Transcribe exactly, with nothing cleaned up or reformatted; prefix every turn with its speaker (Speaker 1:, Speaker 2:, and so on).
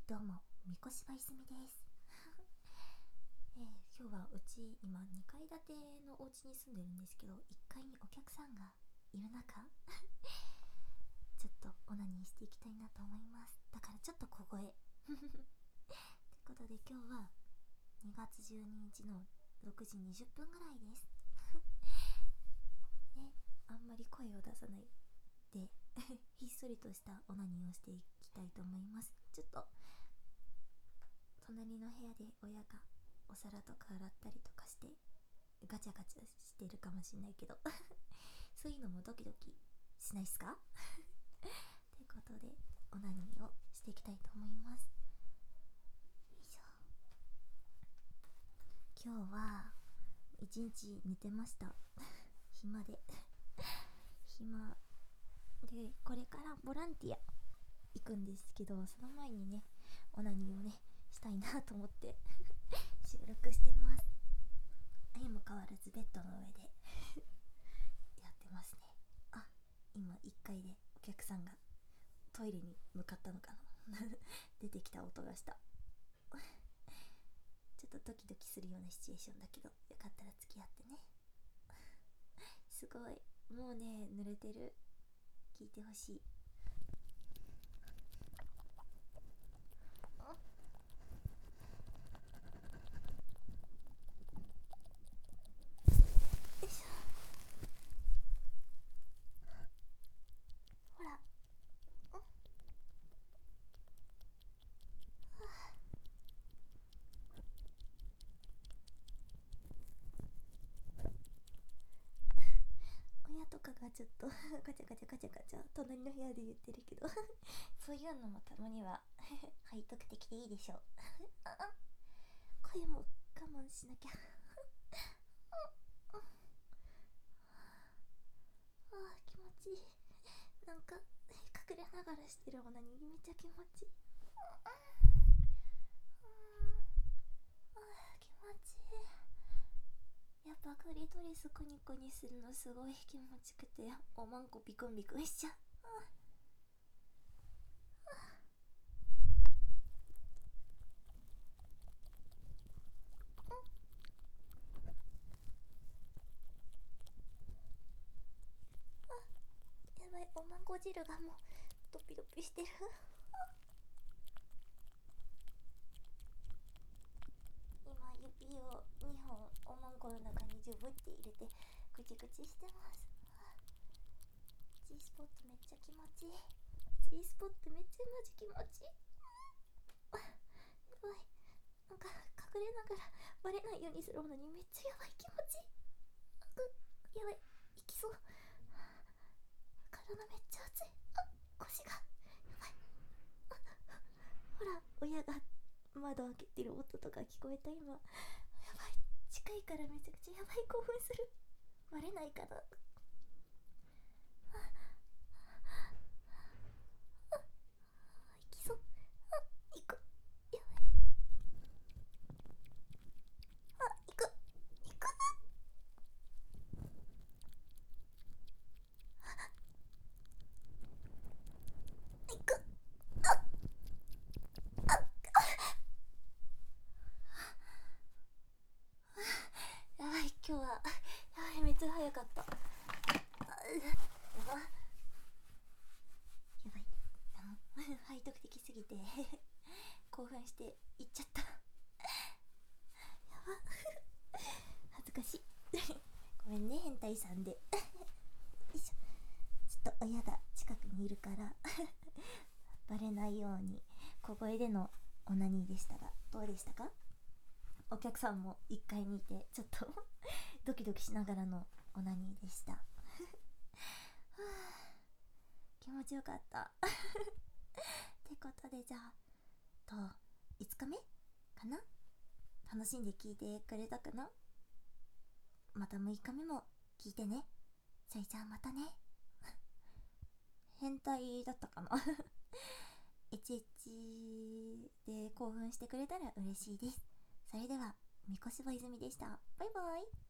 Speaker 1: どうも、三越柴泉です、えー、今日はうち今にかい建てのお家に住んでるんですけど、いっかいにお客さんがいる中ちょっとオナニーしていきたいなと思います。だからちょっと小声ってことで、今日はにがつじゅうににちのろくじにじゅっぷんぐらいですね、あんまり声を出さないでひっそりとしたオナニーをしていきたいと思います。ちょっと隣の部屋で親がお皿とか洗ったりとかしてガチャガチャしてるかもしれないけどそういうのもドキドキしないっすかということで、オナニーをしていきたいと思います。よいしょ。今日は一日寝てました暇で暇で、これからボランティア行くんですけど、その前にね、オナニーをねしたいなと思って収録してます。相も変わらずベッドの上でやってますね。あ、今いっかいでお客さんがトイレに向かったのかな出てきた音がしたちょっとドキドキするようなシチュエーションだけど、よかったら付き合ってねすごい、もうね濡れてる。聞いてほしい。ほら、親とかがちょっとガチャガチャガチャガチャ隣の部屋で言ってるけどそういうのもたまには背徳的でいいでしょう声も我慢しなきゃあー気持ちいい。なんか隠れながらしてるオナニーめっちゃ気持ちいい。あー気持ちいい。やっぱクリトリスコニコニするのすごい気持ちくて、おまんこビクンビクンしちゃう。やばい、おまんこ汁がもうドピドピしてる今指をにほんおまんこの中にジュブって入れてぐちぐちしてます。 G スポットめっちゃ気持ちいい。 G スポットめっちゃマジ気持ちいい。やばい、なんか隠れながらバレないようにするのにめっちゃやばい気持ちいい。やばい、いきそう。体めっちゃ熱い。あ、腰がやばい。ほら、親が窓開けてる音とか聞こえた今。やばい、近いからめちゃくちゃやばい、興奮する。バレないかな。いきそう。あ、いく。やばい。あ、いく。いく。いく。やばい、今日はやばい、めっちゃ早かった。やばやばい、あの背徳的すぎて興奮して言っちゃったやば恥ずかしいごめんね、変態さんでよいしょ。ちょっと親が近くにいるからバレないように小声でのオナニーでしたが、どうでしたか？お客さんもいっかいにいてちょっとドキドキしながらのオナニーでした気持ちよかったってことで、じゃあといつかめかな、楽しんで聞いてくれたかな。またむいかめも聞いてね。それじゃあまたね変態だったかなエチエチで興奮してくれたら嬉しいです。それでは、三越柴泉でした。バイバイ。